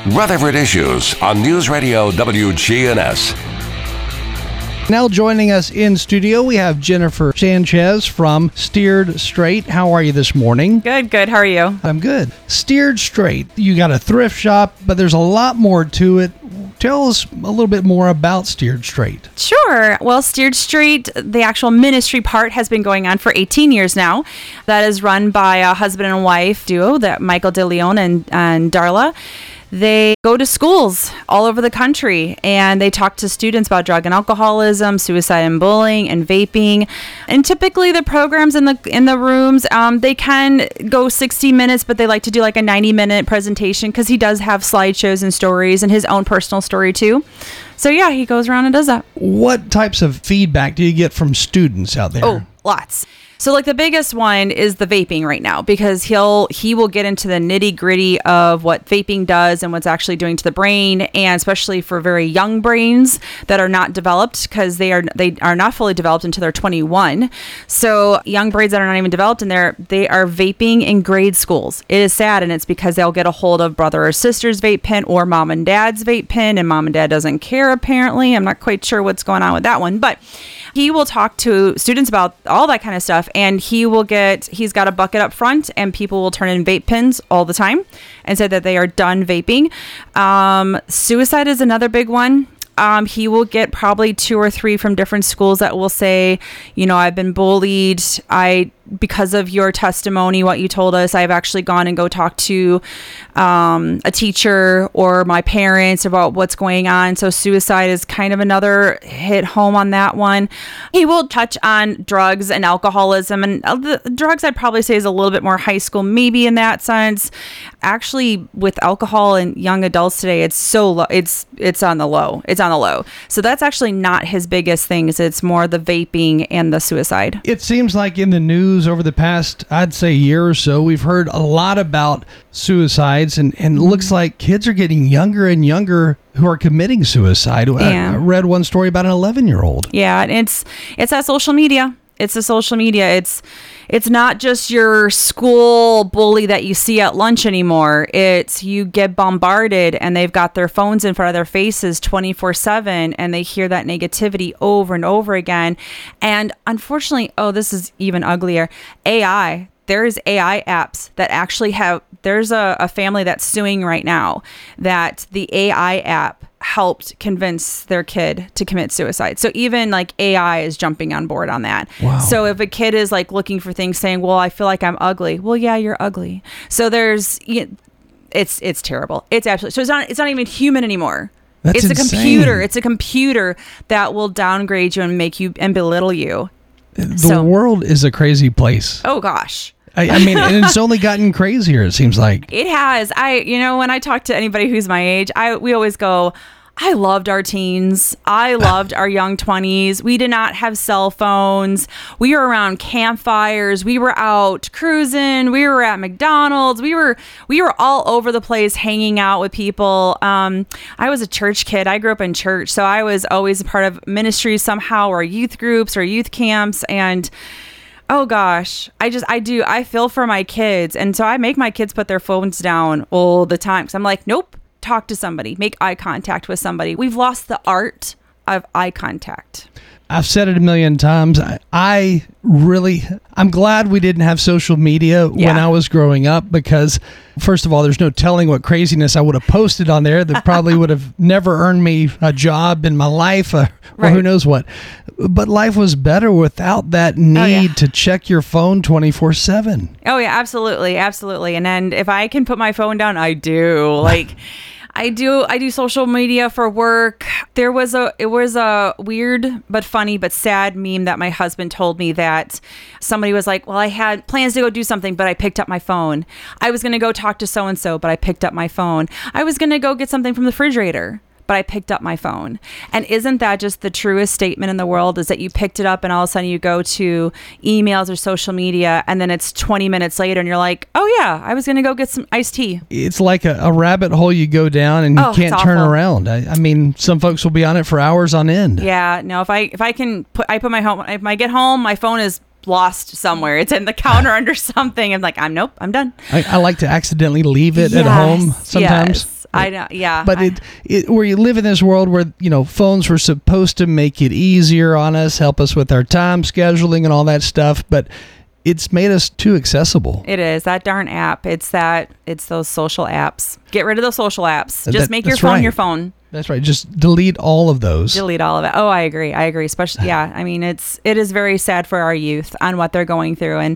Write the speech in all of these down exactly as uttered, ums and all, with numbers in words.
Rutherford Issues on News Radio W G N S. Now joining us in studio, we have Jennifer Sanchez from Steered Straight. How are you this morning? Good, good. How are you? I'm good. Steered Straight. You got a thrift shop, but there's a lot more to it. Tell us a little bit more about Steered Straight. Sure. Well, Steered Straight, the actual ministry part, has been going on for eighteen years now. That is run by a husband and wife duo, that Michael DeLeon and, and Darla. They go to schools all over the country and they talk to students about drug and alcoholism, suicide and bullying, and vaping. And typically the programs in the in the rooms, um, they can go sixty minutes, but they like to do like a ninety minute presentation because he does have slideshows and stories and his own personal story too. So yeah, he goes around and does that. What types of feedback do you get from students out there? Oh, lots. So like the biggest one is the vaping right now, because he'll he will get into the nitty gritty of what vaping does and what's actually doing to the brain, and especially for very young brains that are not developed, because they are they are not fully developed until they're twenty-one. So young brains that are not even developed, and they're they are vaping in grade schools. It is sad, and it's because they'll get a hold of brother or sister's vape pen or mom and dad's vape pen, and mom and dad doesn't care apparently. I'm not quite sure what's going on with that one, but he will talk to students about all that kind of stuff, and he will get, he's got a bucket up front, and people will turn in vape pens all the time and say that they are done vaping. Um, suicide is another big one. Um, he will get probably two or three from different schools that will say, you know, I've been bullied. I, because of your testimony, what you told us, I've actually gone and go talk to um, a teacher or my parents about what's going on. So suicide is kind of another hit home on that one. He will touch on drugs and alcoholism, and the drugs I'd probably say is a little bit more high school, maybe in that sense. Actually, with alcohol and young adults today, it's so low. It's it's on the low. It's on the low. So that's actually not his biggest things. It's more the vaping and the suicide. It seems like in the news over the past, I'd say, year or so, we've heard a lot about suicides, and, and it looks like kids are getting younger and younger who are committing suicide. Yeah. I, I read one story about an eleven-year-old. Yeah, and it's it's that social media. It's the social media. It's it's not just your school bully that you see at lunch anymore. It's you get bombarded, and they've got their phones in front of their faces twenty-four seven, and they hear that negativity over and over again. And unfortunately, oh, this is even uglier. A I. There's A I apps that actually have, there's a, a family that's suing right now that the A I app helped convince their kid to commit suicide. So even like A I is jumping on board on that. Wow. So if a kid is like looking for things saying, well, I feel like I'm ugly. Well, yeah, you're ugly. So there's, it's, it's terrible. It's absolutely, so it's not, it's not even human anymore. That's it's insane. a computer. It's a computer that will downgrade you and make you and belittle you. The So- world is a crazy place. Oh gosh. I, I mean, and it's only gotten crazier, it seems like. It has. I, you know, when I talk to anybody who's my age, I we always go, I loved our teens. I loved our young twenties. We did not have cell phones. We were around campfires. We were out cruising. We were at McDonald's. We were we were all over the place hanging out with people. Um, I was a church kid. I grew up in church, so I was always a part of ministry somehow, or youth groups or youth camps. And oh gosh, I just, I do, I feel for my kids. And so I make my kids put their phones down all the time. Cause I'm like, nope, talk to somebody, make eye contact with somebody. We've lost the art of eye contact. I've said it a million times. I, I really, I'm glad we didn't have social media Yeah. when I was growing up, because first of all, there's no telling what craziness I would have posted on there that probably would have never earned me a job in my life, uh, or Right. who knows what. But life was better without that need Oh, yeah. to check your phone twenty-four seven. Oh yeah, absolutely. Absolutely. And then if I can put my phone down, I do. Like, I do I do social media for work. There was a it was a weird but funny but sad meme that my husband told me, that somebody was like, well, I had plans to go do something, but I picked up my phone. I was going to go talk to so and so, but I picked up my phone. I was going to go get something from the refrigerator, but I picked up my phone. And isn't that just the truest statement in the world, is that you picked it up and all of a sudden you go to emails or social media, and then it's twenty minutes later and you're like, oh yeah, I was going to go get some iced tea. It's like a, a rabbit hole you go down and you Oh, can't it's turn awful. around. I, I mean, some folks will be on it for hours on end. Yeah, no, if I if I can put I put my home if I get home, my phone is lost somewhere. It's in the counter under something. I'm like, I'm nope, I'm done. I, I like to accidentally leave it at Yes, home sometimes. yes. I know, yeah. But I- it, it, where you live in this world where, you know, phones were supposed to make it easier on us, help us with our time scheduling and all that stuff, but it's made us too accessible. It is that darn app. It's that. It's those social apps. Get rid of those social apps. Just That- make your that's phone right. your phone. That's right. Just delete all of those. Delete all of it. Oh, I agree. I agree. Especially, yeah. I mean, it's it is very sad for our youth on what they're going through, and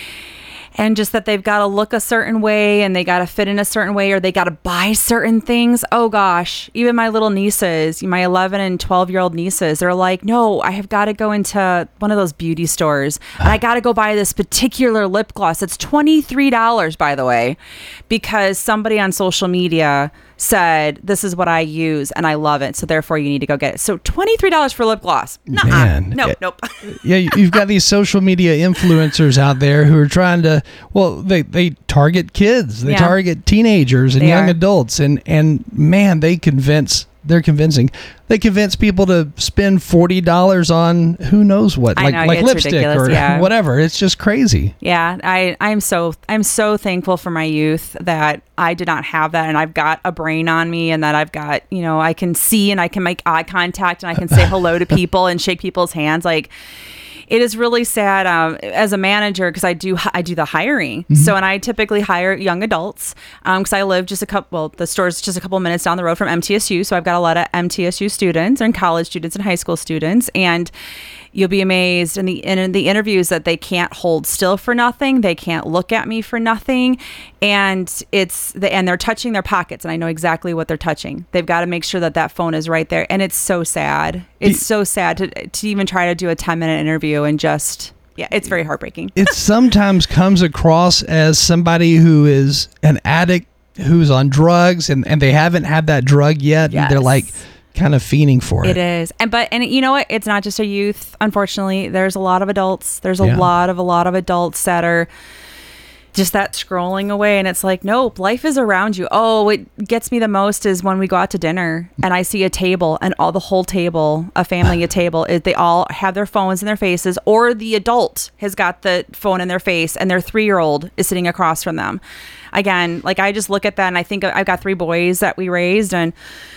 and just that they've got to look a certain way and they got to fit in a certain way, or they got to buy certain things. Oh gosh, even my little nieces, my eleven and twelve year old nieces, they're like, no, I have got to go into one of those beauty stores and I got to go buy this particular lip gloss. It's twenty-three dollars, by the way, because somebody on social media said, this is what I use and I love it, so therefore you need to go get it. So twenty-three dollars for lip gloss. Nuh-uh. Man. No, Yeah. nope. Yeah, you- you've got these social media influencers out there who are trying to, well, they, they target kids, they Yeah. target teenagers and They young are. adults, and and man, they convince, they're convincing. They convince people to spend forty dollars on who knows what, I like know, like it's lipstick ridiculous, or yeah. whatever. It's just crazy. Yeah, I I'm so I'm so thankful for my youth that I did not have that, and I've got a brain on me, and that I've got, you know, I can see and I can make eye contact and I can say hello to people and shake people's hands. Like, it is really sad um, as a manager, because I do I do the hiring. So, and I typically hire young adults because I live just a couple. Well, the store's just a couple minutes down the road from M T S U, so I've got a lot of M T S U students and college students and high school students, and you'll be amazed in the in the interviews that they can't hold still for nothing. They can't look at me for nothing, and it's the and they're touching their pockets, and I know exactly what they're touching. They've got to make sure that that phone is right there, and it's so sad. It's so sad to to even try to do a ten minute interview and just yeah, it's very heartbreaking. It sometimes comes across as somebody who is an addict who's on drugs, and, and they haven't had that drug yet. And they're Yes. like kind of fiending for it. It is. And but and you know what? It's not just a youth, unfortunately. There's a lot of adults. There's a Yeah. lot of a lot of adults that are just that scrolling away, and it's like, nope, life is around you. Oh, what gets me the most is when we go out to dinner and I see a table, and all the whole table, a family a table, is they all have their phones in their faces, or the adult has got the phone in their face and their three-year-old is sitting across from them. Again, like, I just look at that and I think I've got three boys that we raised, and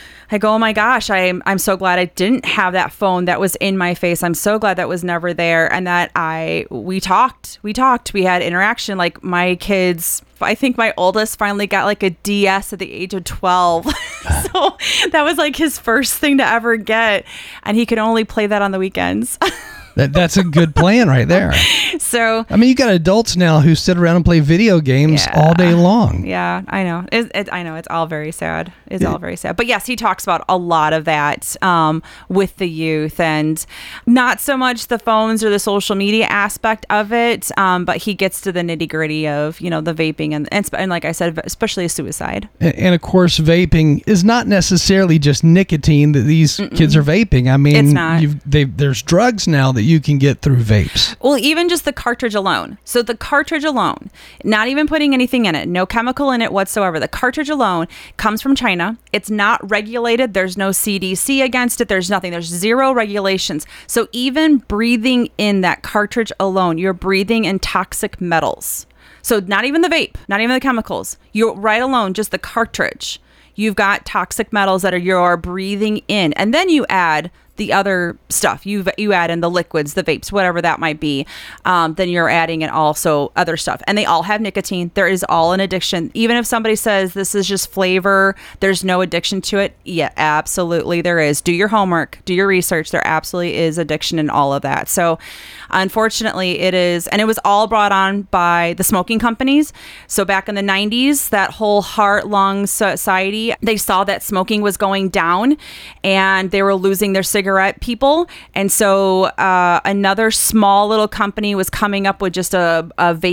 I go, oh my gosh, I'm I'm so glad I didn't have that phone that was in my face. I'm so glad that was never there, and that I we talked, we talked, we had interaction. Like, my kids, I think my oldest finally got like a D S at the age of twelve. So that was like his first thing to ever get, and he could only play that on the weekends. That, that's a good plan right there. So I mean, you got adults now who sit around and play video games Yeah. all day long. yeah, I know. It, it, I know it's all very sad. It's all very sad. But yes, he talks about a lot of that um, with the youth, and not so much the phones or the social media aspect of it, um, but he gets to the nitty gritty of, you know, the vaping and, and and like I said, especially suicide. And, and of course, vaping is not necessarily just nicotine that these kids are vaping. I mean, It's not. You've, they, there's drugs now that you can get through vapes. Well, even just the cartridge alone. So the cartridge alone, not even putting anything in it, no chemical in it whatsoever. The cartridge alone comes from China. It's not regulated. There's no C D C against it. There's nothing. There's zero regulations. So even breathing in that cartridge alone, you're breathing in toxic metals. So not even the vape, not even the chemicals. You're right alone, just the cartridge. You've got toxic metals that are you're breathing in. And then you add the other stuff. You you add in the liquids, the vapes, whatever that might be. Um, then you're adding in also other stuff. And they all have nicotine. There is all an addiction. Even if somebody says this is just flavor, there's no addiction to it. Yeah, absolutely there is. Do your homework, do your research. There absolutely is addiction in all of that. So unfortunately it is, and it was all brought on by the smoking companies. So back in the nineties, that whole heart lung society, they saw that smoking was going down and they were losing their cigarette people. And so uh, another small little company was coming up with just a, a vape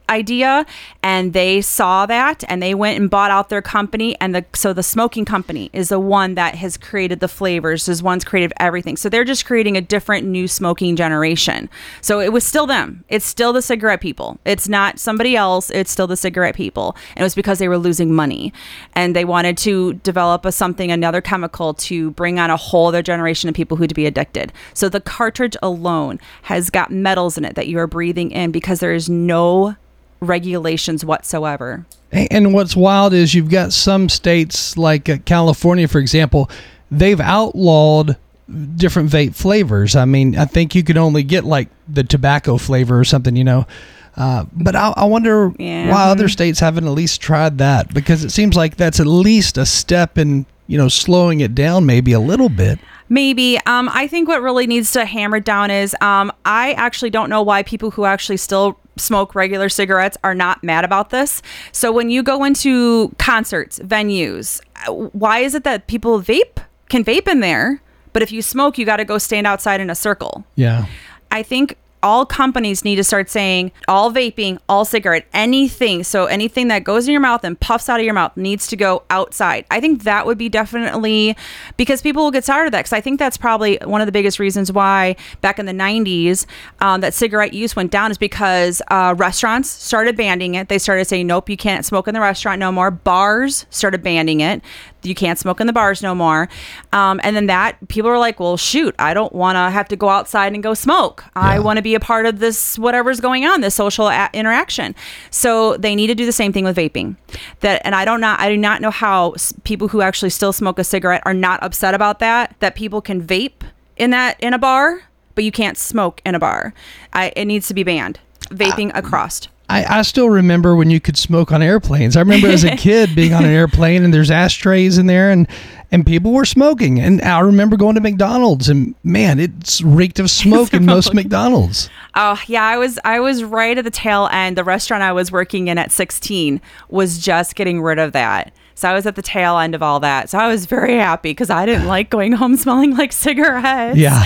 idea, and they saw that and they went and bought out their company, and the so the smoking company is the one that has created the flavors, is one's created everything. So they're just creating a different new smoking generation. So it was still them. It's still the cigarette people. It's not somebody else. It's still the cigarette people. And it was because they were losing money, and they wanted to develop a something, another chemical, to bring on a whole other generation of people who'd be addicted. So the cartridge alone has got metals in it that you are breathing in because there is no regulations whatsoever. And what's wild is you've got some states like uh, California, for example, they've outlawed different vape flavors. I mean, I think you could only get like the tobacco flavor or something, you know. Uh, but I, I wonder yeah. why other states haven't at least tried that, because it seems like that's at least a step in, you know, slowing it down maybe a little bit. Maybe. Um, I think what really needs to hammer down is um, I actually don't know why people who actually still smoke regular cigarettes are not mad about this. So when you go into concerts, venues, why is it that people vape, can vape in there, but if you smoke, you got to go stand outside in a circle? Yeah. I think all companies need to start saying all vaping, all cigarette, anything. So anything that goes in your mouth and puffs out of your mouth needs to go outside. I think that would be definitely, because people will get tired of that. Because I think that's probably one of the biggest reasons why back in the nineties um, that cigarette use went down, is because uh, restaurants started banning it. They started saying, nope, you can't smoke in the restaurant no more. Bars started banning it. You can't smoke in the bars no more. Um, and then that people are like, well, shoot, I don't want to have to go outside and go smoke. Yeah. I want to be a part of this, whatever's going on, this social a- interaction. So they need to do the same thing with vaping. That, and I don't not, I do not know how s- people who actually still smoke a cigarette are not upset about that, that people can vape in that, in a bar, but you can't smoke in a bar. I, it needs to be banned. Vaping uh, across. I, I still remember when you could smoke on airplanes. I remember as a kid being on an airplane and there's ashtrays in there and, and people were smoking. And I remember going to McDonald's and man, it reeked of smoke in most McDonald's. Oh yeah, I was I was right at the tail end. The restaurant I was working in at sixteen was just getting rid of that. So I was at the tail end of all that. So I was very happy because I didn't like going home smelling like cigarettes. Yeah.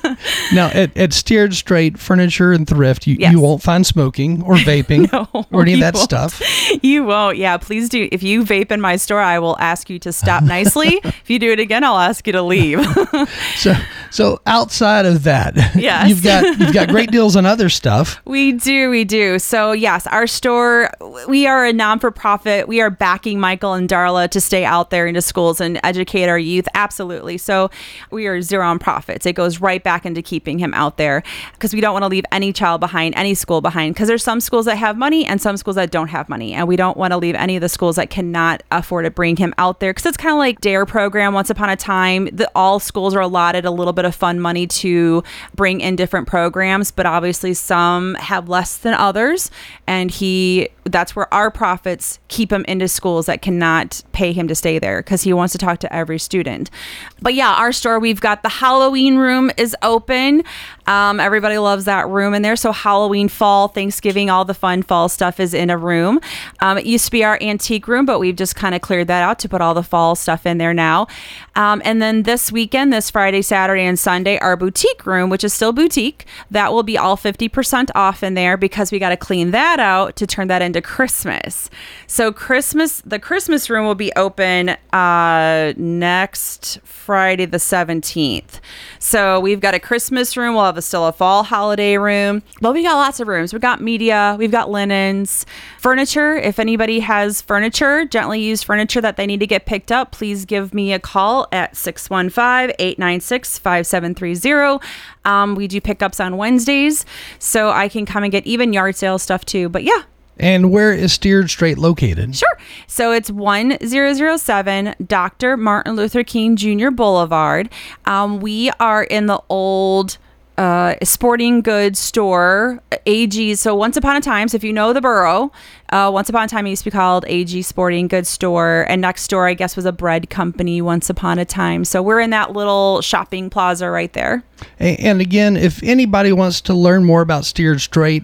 Now, at, at Steered Straight Furniture and Thrift, you, yes. you won't find smoking or vaping no, or any of that won't. stuff. You won't. Yeah, please do. If you vape in my store, I will ask you to stop nicely. If you do it again, I'll ask you to leave. so so outside of that, yes. you've got you've got great deals on other stuff. We do. We do. So yes, our store, we are a non-for-profit. We are backing Michael and Darla to stay out there into schools and educate our youth. Absolutely. So we are zero on profits. It goes right back into keeping him out there because we don't want to leave any child behind, any school behind, because there's some schools that have money and some schools that don't have money. And we don't want to leave any of the schools that cannot afford to bring him out there, because it's kind of like DARE program. Once upon a time, the, all schools are allotted a little bit of fund money to bring in different programs, but obviously some have less than others. And he, that's where our profits keep him into schools that cannot pay him to stay there, because he wants to talk to every student. But yeah, our store, we've got the Halloween room is open. Um, everybody loves that room in there. So Halloween, fall, Thanksgiving, all the fun fall stuff is in a room. Um, it used to be our antique room, but we've just kind of cleared that out to put all the fall stuff in there now. Um, and then this weekend, this Friday, Saturday, and Sunday, our boutique room, which is still boutique, that will be all fifty percent off in there, because we got to clean that out to turn that into Christmas. So Christmas, the Christmas room will be open uh, next Friday the seventeenth. So we've got a Christmas room. We'll have a, still a fall holiday room, but we got lots of rooms. We've got media, we've got linens, furniture. If anybody has furniture, gently used furniture that they need to get picked up, please give me a call at six one five, eight nine six, five seven three zero. Um, we do pickups on Wednesdays, so I can come and get even yard sale stuff too. But yeah. And where is Steered Straight located? Sure. So it's one thousand seven Doctor Martin Luther King Junior Boulevard. Um, we are in the old uh, sporting goods store, A G. So once upon a time, so if you know the borough, uh, once upon a time it used to be called A G Sporting Goods Store. And next door, I guess, was a bread company once upon a time. So we're in that little shopping plaza right there. And again, if anybody wants to learn more about Steered Straight,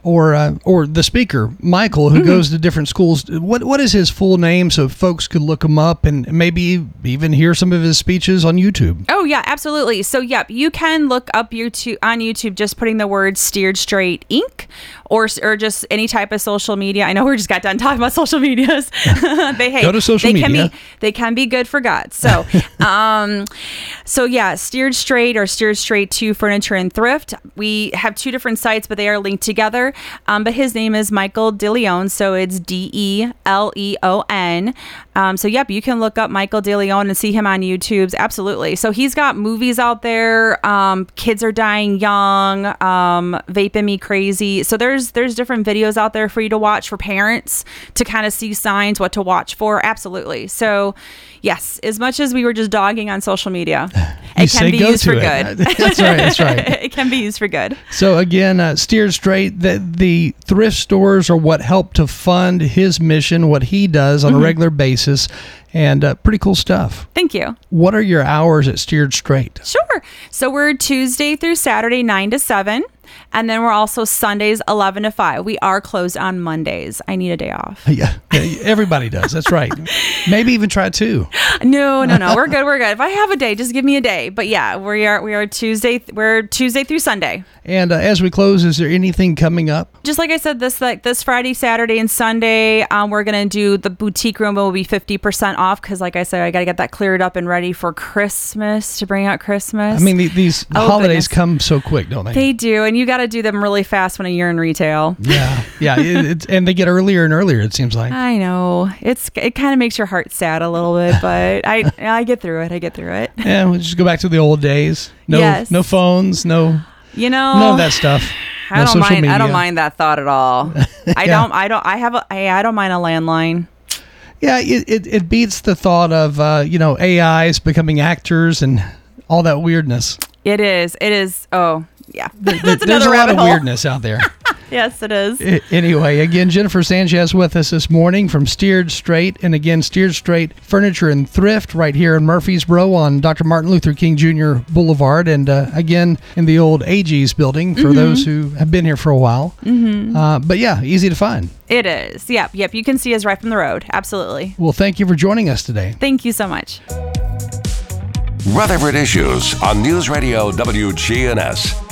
or uh, or the speaker, Michael, who mm-hmm. goes to different schools. What what is his full name so folks could look him up and maybe even hear some of his speeches on YouTube? Oh yeah, absolutely. So yep, you can look up YouTube on YouTube just putting the word Steered Straight Incorporated or or just any type of social media. I know we just got done talking about social medias. they hey, go to social they media. Can be, they can be good for God. So um, so yeah, Steered Straight or Steered Straight to Furniture and Thrift. We have two different sites, but they are linked together. Um, but his name is Michael DeLeon, so it's D E L E O N. Um, so yep, you can look up Michael DeLeon and see him on YouTube. Absolutely. So he's got movies out there. Um, Kids Are Dying Young, um, Vaping Me Crazy. So there's there's different videos out there for you to watch for parents to kind of see signs, what to watch for. Absolutely. So yes, as much as we were just dogging on social media, it can be used for good. That's right. That's right. It can be used for good. So again, uh, Steered Straight, the, the thrift stores are what help to fund his mission, what he does on mm-hmm. a regular basis, and uh, pretty cool stuff. Thank you. What are your hours at Steered Straight? Sure. So we're Tuesday through Saturday, nine to seven. And then we're also Sundays, eleven to five. We are closed on Mondays. I need a day off. Yeah, everybody does. That's right. Maybe even try two. No, no, no. We're good. We're good. If I have a day, just give me a day. But yeah, we are we are Tuesday. We're Tuesday through Sunday. And uh, as we close, is there anything coming up? Just like I said, this like this Friday, Saturday, and Sunday, um, we're gonna do the boutique room. It will be fifty percent off because, like I said, I gotta get that cleared up and ready for Christmas to bring out Christmas. I mean, the, these oh, holidays goodness. come so quick, don't they? They do, and you got to do them really fast when you're in retail. Yeah, yeah, it, it's, and they get earlier and earlier. It seems like. I know it's it kind of makes your heart sad a little bit, but I I get through it. I get through it. Yeah, we'll just go back to the old days. No, yes. no phones, no. You know, none of that stuff. I no don't mind. media. I don't mind that thought at all. I yeah. don't. I don't. I have. A, I, I don't mind a landline. Yeah, it, it, it beats the thought of uh, you know A Is becoming actors and all that weirdness. It is. It is. Oh yeah. There, there's a lot of hole. weirdness out there. Yes, it is. I, anyway, again, Jennifer Sanchez with us this morning from Steered Straight. And again, Steered Straight Furniture and Thrift right here in Murfreesboro on Doctor Martin Luther King Junior Boulevard. And uh, again, in the old A G's building for mm-hmm. those who have been here for a while. Mm-hmm. Uh, but yeah, easy to find. It is. Yep. Yep. You can see us right from the road. Absolutely. Well, thank you for joining us today. Thank you so much. Rutherford Issues on News Radio W G N S.